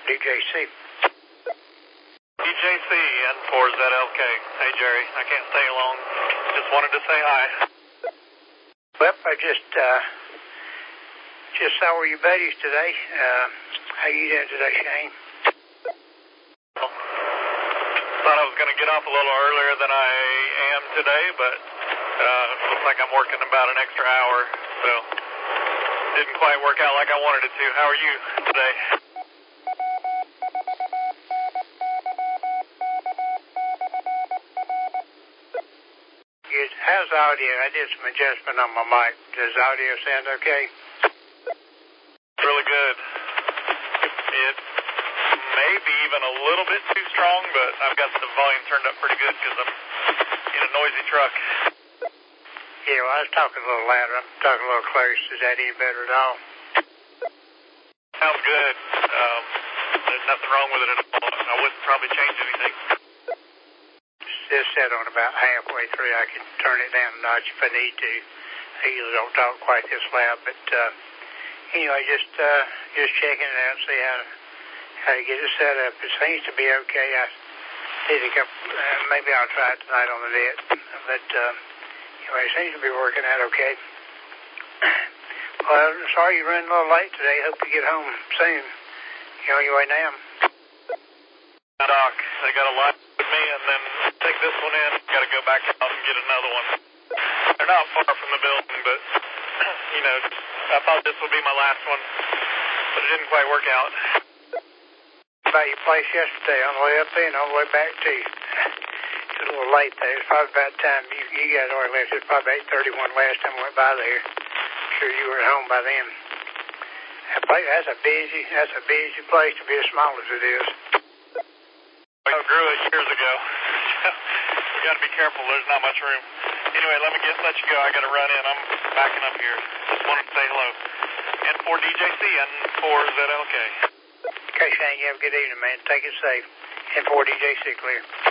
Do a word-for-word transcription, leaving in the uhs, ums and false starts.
D J C. D J C and four Z L K. Hey, Jerry, I can't stay long. Just wanted to say hi. Well, I just, uh, just saw where your buddies today. Uh, how you doing today, Shane? Well, thought I was going to get off a little earlier than I am today, but uh, looks like I'm working about an extra hour, so didn't quite work out like I wanted it to. How are you today? Good. How's the audio? I did some adjustment on my mic. Does the audio sound okay? Really good. It may be even a little bit too strong, but I've got the volume turned up pretty good because I'm in a noisy truck. Yeah, well, I was talking a little louder. I'm talking a little close. Is that any better at all? Sounds good. Um, there's nothing wrong with it at all. I wouldn't probably change anything. Just set on about halfway through. I can turn it down a notch if I need to. I usually don't talk quite this loud, but uh, anyway, just uh, just checking it out, see how how to get it set up. It seems to be okay. I did a couple. Uh, maybe I'll try it tonight on the net, but uh, anyway, it seems to be working out okay. Well, I'm sorry you're running a little late today. Hope you get home soon. You on your way now? Doc, they got a lot with me, and then take this one in. Got to go back out and get another one. They're not far from the building, but you know, I thought this would be my last one, but it didn't quite work out. About your place yesterday, on the way up there and on the way back too. It's a little late there. It's probably about time you, you guys already left. It's probably eight thirty-one last time I went by there. I'm sure you were at home by then. That place, that's a busy, that's a busy place to be as small as it is. I grew it years ago. We got to be careful. There's not much room. Anyway, let me get let you go. I got to run in. I'm backing up here. Just wanted to say hello. And for D J C and for Z L K. Okay, Shane, you have a good evening, man. Take it safe. And for D J C, clear.